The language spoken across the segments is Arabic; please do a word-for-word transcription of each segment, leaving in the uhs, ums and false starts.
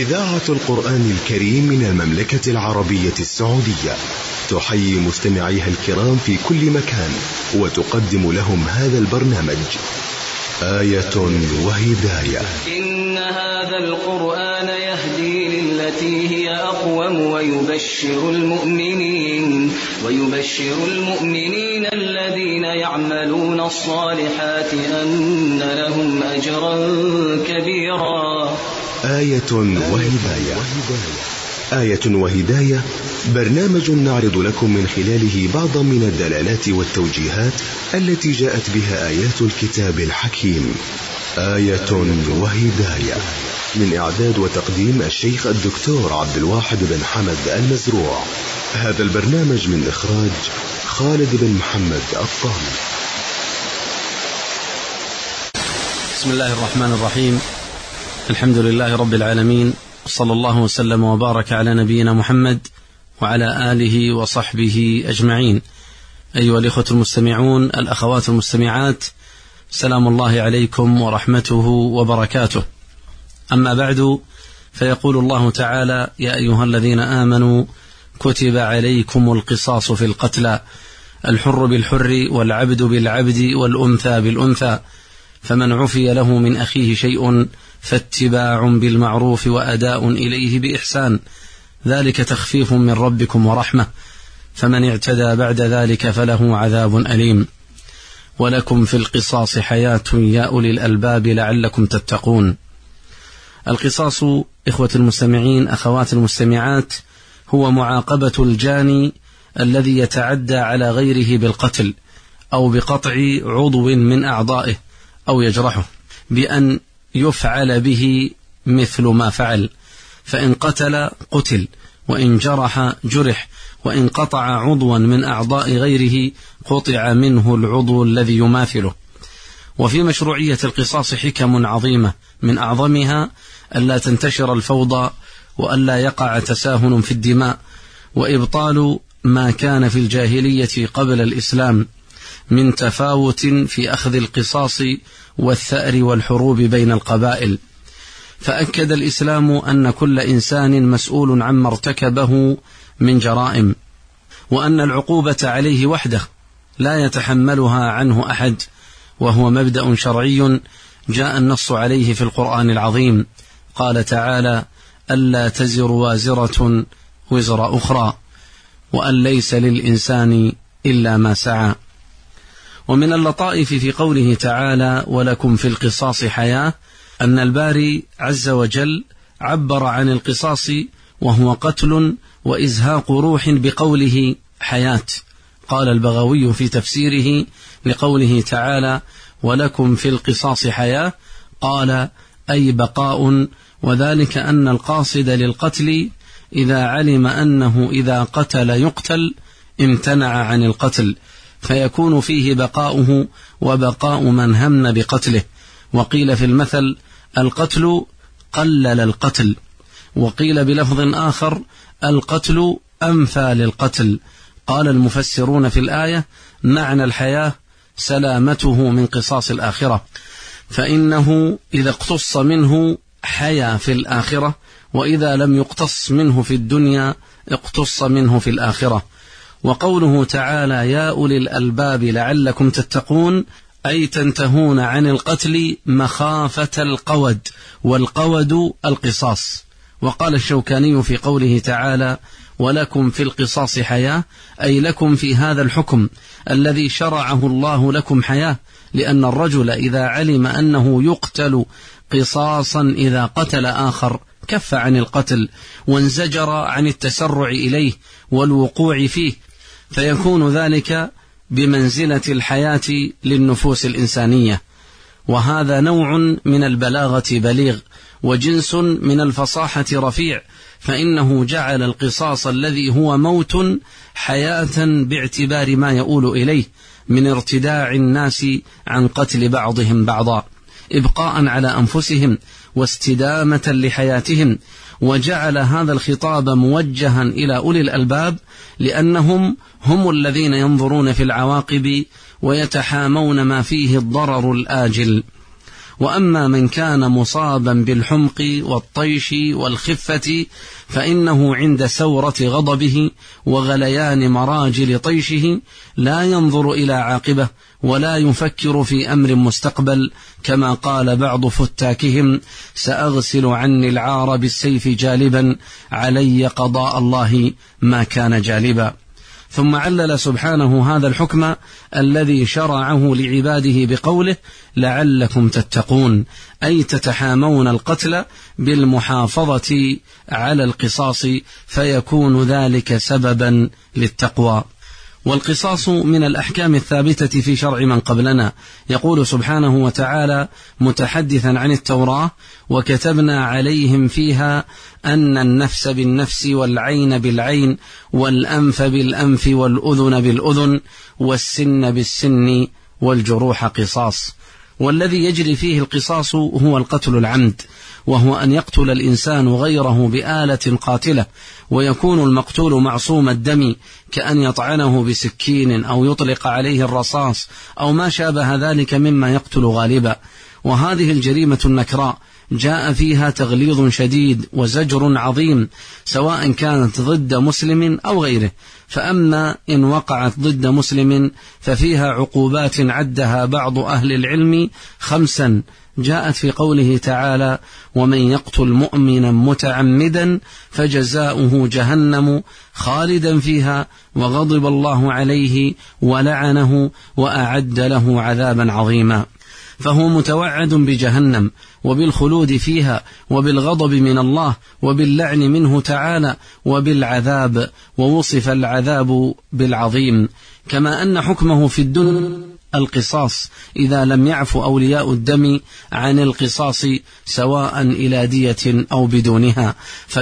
إذاعة القرآن الكريم من المملكة العربية السعودية تحيي مستمعيها الكرام في كل مكان وتقدم لهم هذا البرنامج آية وهداية. إن هذا القرآن يهدي للتي هي أقوم ويبشر المؤمنين ويبشر المؤمنين الذين يعملون الصالحات أن لهم أجرا كبيرا. آية وهداية. آية وهداية برنامج نعرض لكم من خلاله بعضا من الدلالات والتوجيهات التي جاءت بها آيات الكتاب الحكيم. آية وهداية من إعداد وتقديم الشيخ الدكتور عبد الواحد بن حمد المزروع. هذا البرنامج من إخراج خالد بن محمد الطامي. بسم الله الرحمن الرحيم. الحمد لله رب العالمين، صلى الله وسلم وبارك على نبينا محمد وعلى آله وصحبه أجمعين. أيها الإخوة المستمعون، الأخوات المستمعات، سلام الله عليكم ورحمته وبركاته. أما بعد، فيقول الله تعالى: يا أيها الذين آمنوا كتب عليكم القصاص في القتلى، الحر بالحر والعبد بالعبد والأنثى بالأنثى، فمن عفي له من أخيه شيء فاتباع بالمعروف وأداء إليه بإحسان، ذلك تخفيف من ربكم ورحمة، فمن اعتدى بعد ذلك فله عذاب أليم. ولكم في القصاص حياة يا أولي الألباب لعلكم تتقون. القصاص إخوة المستمعين، أخوات المستمعات، هو معاقبة الجاني الذي يتعدى على غيره بالقتل أو بقطع عضو من أعضائه أو يجرحه بأن يفعل به مثل ما فعل، فإن قتل قتل، وإن جرح جرح، وإن قطع عضوا من أعضاء غيره قطع منه العضو الذي يماثله. وفي مشروعية القصاص حكم عظيمة، من أعظمها ألا تنتشر الفوضى، وألا يقع تساهل في الدماء، وإبطال ما كان في الجاهلية قبل الإسلام من تفاوت في أخذ القصاص والثأر والحروب بين القبائل. فأكد الإسلام أن كل إنسان مسؤول عما ارتكبه من جرائم، وأن العقوبة عليه وحده لا يتحملها عنه أحد، وهو مبدأ شرعي جاء النص عليه في القرآن العظيم. قال تعالى: ألا تزر وازرة وزر أخرى، وأن ليس للإنسان إلا ما سعى. ومن اللطائف في قوله تعالى: ولكم في القصاص حياة، أن الباري عز وجل عبر عن القصاص وهو قتل وإزهاق روح بقوله حياة. قال البغوي في تفسيره لقوله تعالى: ولكم في القصاص حياة، قال: أي بقاء، وذلك أن القاصد للقتل إذا علم أنه إذا قتل يقتل امتنع عن القتل، فيكون فيه بقاؤه وبقاء من هم بقتله. وقيل في المثل: القتل قلل القتل. وقيل بلفظ آخر: القتل أنفى للقتل. قال المفسرون في الآية: معنى الحياة سلامته من قصاص الآخرة، فإنه إذا اقتص منه حيا في الآخرة، وإذا لم يقتص منه في الدنيا اقتص منه في الآخرة. وقوله تعالى: يا أولي الألباب لعلكم تتقون، أي تنتهون عن القتل مخافة القود، والقود القصاص. وقال الشوكاني في قوله تعالى: ولكم في القصاص حياة، أي لكم في هذا الحكم الذي شرعه الله لكم حياة، لأن الرجل إذا علم أنه يقتل قصاصا إذا قتل آخر كف عن القتل وانزجر عن التسرع إليه والوقوع فيه، فيكون ذلك بمنزلة الحياة للنفوس الإنسانية. وهذا نوع من البلاغة بليغ، وجنس من الفصاحة رفيع، فإنه جعل القصاص الذي هو موت حياة باعتبار ما يؤول إليه من ارتداع الناس عن قتل بعضهم بعضا، إبقاء على أنفسهم واستدامة لحياتهم. وجعل هذا الخطاب موجها إلى أولي الألباب، لأنهم هم الذين ينظرون في العواقب ويتحامون ما فيه الضرر الآجل. وأما من كان مصابا بالحمق والطيش والخفة فإنه عند سورة غضبه وغليان مراجل طيشه لا ينظر إلى عاقبة ولا يفكر في أمر مستقبل، كما قال بعض فتاكهم: سأغسل عني العار بالسيف جالبا، علي قضاء الله ما كان جالبا. ثم علل سبحانه هذا الحكم الذي شرعه لعباده بقوله: لعلكم تتقون، أي تتحامون القتل بالمحافظة على القصاص، فيكون ذلك سببا للتقوى. والقصاص من الأحكام الثابتة في شرع من قبلنا. يقول سبحانه وتعالى متحدثا عن التوراة: وكتبنا عليهم فيها أن النفس بالنفس والعين بالعين والأنف بالأنف والأذن بالأذن والسن بالسن والجروح قصاص. والذي يجري فيه القصاص هو القتل العمد، وهو أن يقتل الإنسان غيره بآلة قاتلة، ويكون المقتول معصوم الدم، كأن يطعنه بسكين أو يطلق عليه الرصاص أو ما شابه ذلك مما يقتل غالبا. وهذه الجريمة النكراء جاء فيها تغليظ شديد وزجر عظيم، سواء كانت ضد مسلم أو غيره. فأما إن وقعت ضد مسلم ففيها عقوبات عدها بعض أهل العلم خمسا، جاءت في قوله تعالى: ومن يقتل مؤمنا متعمدا فجزاؤه جهنم خالدا فيها وغضب الله عليه ولعنه وأعد له عذابا عظيما. فهو متوعد بجهنم وبالخلود فيها وبالغضب من الله وباللعن منه تعالى وبالعذاب، ووصف العذاب بالعظيم. كما أن حكمه في الدنيا القصاص إذا لم يعف أولياء الدم عن القصاص سواء إلى دية أو بدونها،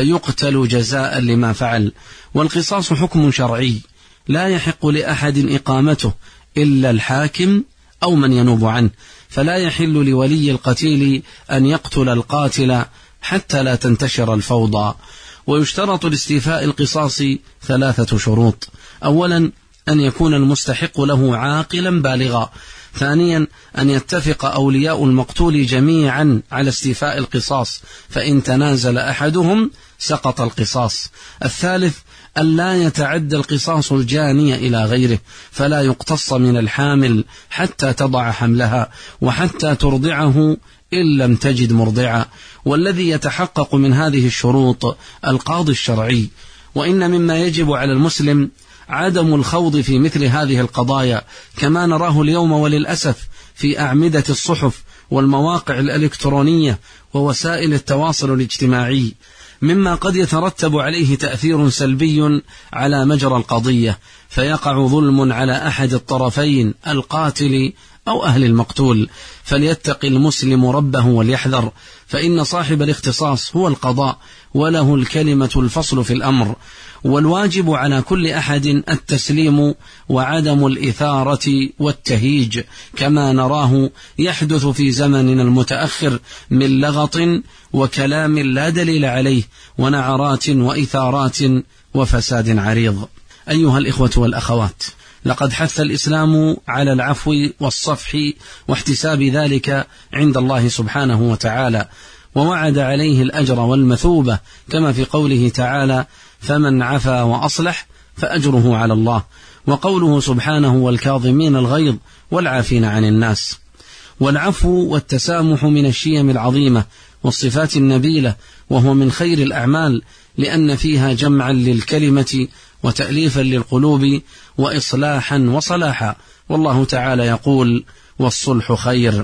فيقتل جزاء لما فعل. والقصاص حكم شرعي لا يحق لأحد إقامته إلا الحاكم أو من ينوب عنه، فلا يحل لولي القتيل أن يقتل القاتل حتى لا تنتشر الفوضى. ويشترط لاستيفاء القصاص ثلاثة شروط: أولا أن يكون المستحق له عاقلا بالغا، ثانيا أن يتفق أولياء المقتول جميعا على استيفاء القصاص، فإن تنازل أحدهم سقط القصاص، الثالث أن لا يتعدى القصاص الجاني إلى غيره، فلا يقتص من الحامل حتى تضع حملها وحتى ترضعه إن لم تجد مرضعا. والذي يتحقق من هذه الشروط القاضي الشرعي. وإن مما يجب على المسلم عدم الخوض في مثل هذه القضايا، كما نراه اليوم وللأسف في أعمدة الصحف والمواقع الإلكترونية ووسائل التواصل الاجتماعي، مما قد يترتب عليه تأثير سلبي على مجرى القضية، فيقع ظلم على أحد الطرفين القاتل أو أهل المقتول. فليتق المسلم ربه وليحذر، فإن صاحب الاختصاص هو القضاء وله الكلمة الفصل في الأمر. والواجب على كل أحد التسليم وعدم الإثارة والتهيج، كما نراه يحدث في زمننا المتأخر من لغط وكلام لا دليل عليه ونعرات وإثارات وفساد عريض. أيها الإخوة والأخوات، لقد حث الإسلام على العفو والصفح واحتساب ذلك عند الله سبحانه وتعالى، ووعد عليه الأجر والمثوبة، كما في قوله تعالى: فمن عفا وأصلح فأجره على الله. وقوله سبحانه: والكاظمين الغيظ والعافين عن الناس. والعفو والتسامح من الشيم العظيمة والصفات النبيلة، وهو من خير الأعمال، لأن فيها جمعا للكلمة وتأليفا للقلوب وإصلاحا وصلاحا. والله تعالى يقول: والصلح خير.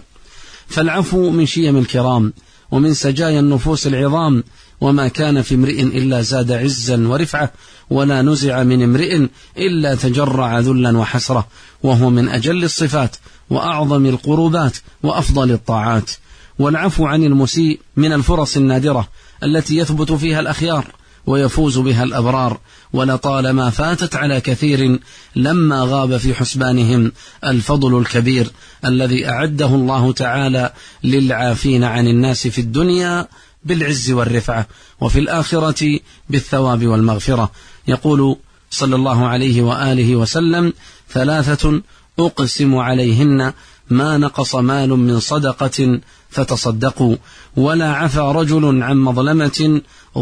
فالعفو من شيم الكرام ومن سجايا النفوس العظام، وما كان في امرئ إلا زاد عزا ورفعة، ولا نزع من امرئ إلا تجرع ذلا وحسرة، وهو من أجل الصفات وأعظم القربات وأفضل الطاعات. والعفو عن المسيء من الفرص النادرة التي يثبت فيها الأخيار ويفوز بها الأبرار، ولطالما فاتت على كثير لما غاب في حسبانهم الفضل الكبير الذي أعده الله تعالى للعافين عن الناس في الدنيا بالعز والرفعة، وفي الآخرة بالثواب والمغفرة. يقول صلى الله عليه وآله وسلم: ثلاثة أقسم عليهن ما نقص مال من صدقة فتصدقوا، ولا عفى رجل عن مظلمة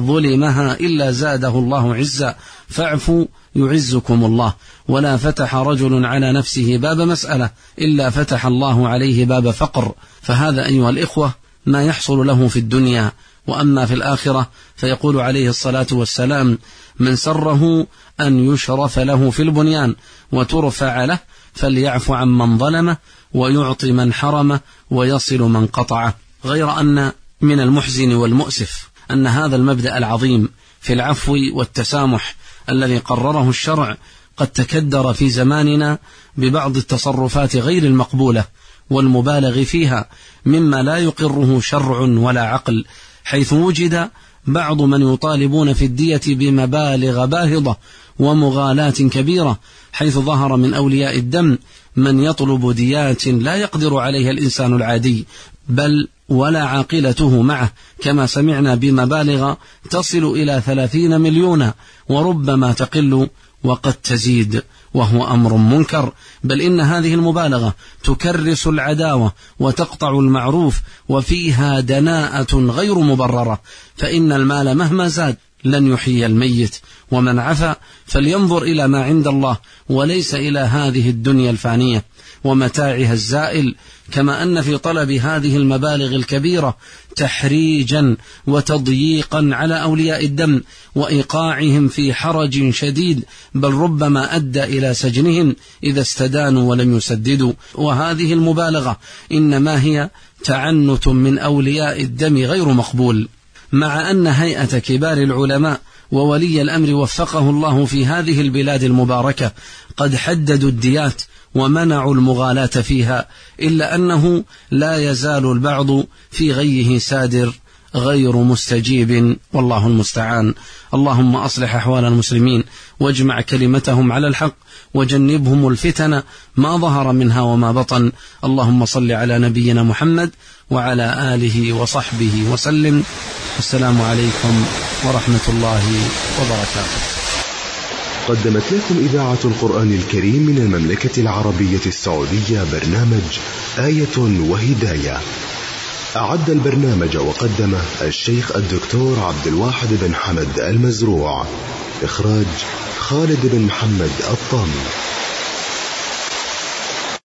ظلمها إلا زاده الله عزا فاعفوا يعزكم الله، ولا فتح رجل على نفسه باب مسألة إلا فتح الله عليه باب فقر. فهذا أيها الإخوة ما يحصل له في الدنيا. وأما في الآخرة فيقول عليه الصلاة والسلام: من سره أن يشرف له في البنيان وترفع له فليعف عن من ظلمه ويعطي من حرمه ويصل من قطعه. غير أن من المحزن والمؤسف أن هذا المبدأ العظيم في العفو والتسامح الذي قرره الشرع قد تكدر في زماننا ببعض التصرفات غير المقبولة والمبالغ فيها مما لا يقره شرع ولا عقل، حيث وجد بعض من يطالبون في الدية بمبالغ باهظة ومغالاة كبيرة، حيث ظهر من أولياء الدم من يطلب ديات لا يقدر عليها الإنسان العادي بل ولا عاقلته معه، كما سمعنا بمبالغ تصل إلى ثلاثين مليون وربما تقل وقد تزيد، وهو أمر منكر. بل إن هذه المبالغة تكرس العداوة وتقطع المعروف وفيها دناءة غير مبررة، فإن المال مهما زاد لن يحيي الميت. ومن عفا فلينظر إلى ما عند الله وليس إلى هذه الدنيا الفانية ومتاعها الزائل. كما أن في طلب هذه المبالغ الكبيرة تحريجا وتضييقا على أولياء الدم وإيقاعهم في حرج شديد، بل ربما أدى إلى سجنهم إذا استدانوا ولم يسددوا. وهذه المبالغة إنما هي تعنت من أولياء الدم غير مقبول. مع أن هيئة كبار العلماء وولي الأمر وفقه الله في هذه البلاد المباركة قد حددوا الديات ومنعوا المغالاة فيها، إلا أنه لا يزال البعض في غيه سادر غير مستجيب، والله المستعان. اللهم أصلح أحوال المسلمين واجمع كلمتهم على الحق وجنبهم الفتن ما ظهر منها وما بطن. اللهم صل على نبينا محمد وعلى آله وصحبه وسلم. السلام عليكم ورحمة الله وبركاته. قدمت لكم إذاعة القرآن الكريم من المملكة العربية السعودية برنامج آية وهداية. أعد البرنامج وقدمه الشيخ الدكتور عبد الواحد بن حمد المزروع. إخراج خالد بن محمد الطامي.